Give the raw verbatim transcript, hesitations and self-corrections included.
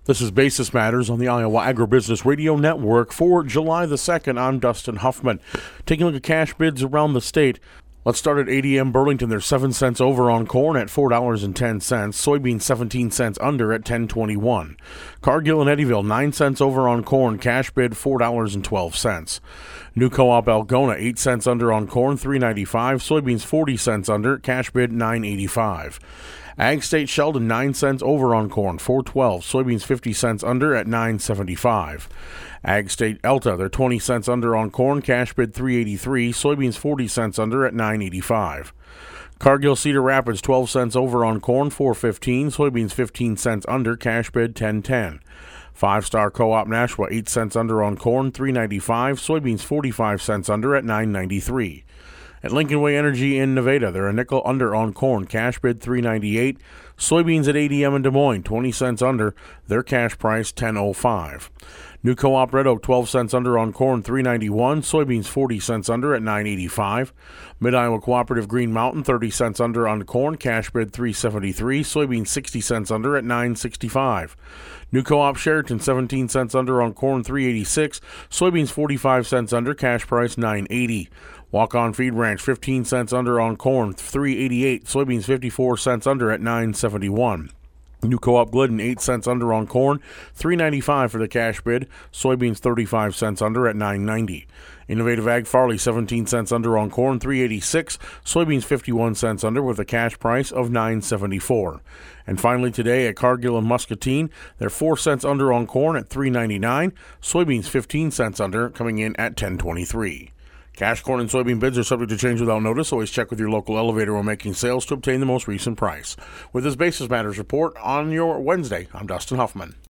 This is Basis Matters on the Iowa Agribusiness Radio Network for July the second. I'm Dustin Huffman. Taking a look at cash bids around the state. Let's start at A D M Burlington. They're seven cents over on corn at four dollars and ten cents. Soybeans seventeen cents under at ten twenty-one. Cargill and Eddyville, nine cents over on corn. Cash bid four dollars and twelve cents. New Co-op Algona, eight cents under on corn, three ninety-five. Soybeans forty cents under. Cash bid nine eighty-five. Ag State Sheldon, nine cents over on corn, four twelve. Soybeans fifty cents under at nine seventy-five. Ag State Elta, they're twenty cents under on corn, cash bid three eighty-three. Soybeans forty cents under at nine eighty-five. Cargill Cedar Rapids, twelve cents over on corn, four fifteen. Soybeans fifteen cents under, cash bid ten ten. Five Star Co-op Nashua, eight cents under on corn, three ninety-five. Soybeans forty-five cents under at nine ninety-three. At Lincoln Way Energy in Nevada, they're a nickel under on corn, cash bid three ninety-eight. Soybeans at A D M in Des Moines, twenty cents under, their cash price ten oh five. New Co-op Red Oak, twelve cents under on corn, three ninety-one. Soybeans forty cents under at nine eighty-five. Mid-Iowa Cooperative Green Mountain, thirty cents under on corn, cash bid three seventy-three. Soybeans sixty cents under at nine sixty-five. New Co-op Sheraton, seventeen cents under on corn, three eighty-six. Soybeans forty-five cents under, cash price nine eighty. Walk-On Feed Ranch, fifteen cents under on corn, three eighty-eight. Soybeans fifty-four cents under at nine seventy-one. New Co-op Glidden, eight cents under on corn, three ninety-five for the cash bid. Soybeans thirty-five cents under at nine ninety. Innovative Ag Farley, seventeen cents under on corn, three eighty-six. Soybeans fifty-one cents under with a cash price of nine seventy-four. And finally today at Cargill and Muscatine, they're four cents under on corn at three ninety-nine. Soybeans fifteen cents under, coming in at ten twenty-three. Cash corn and soybean bids are subject to change without notice. Always check with your local elevator when making sales to obtain the most recent price. With this Basis Matters report on your Wednesday, I'm Dustin Huffman.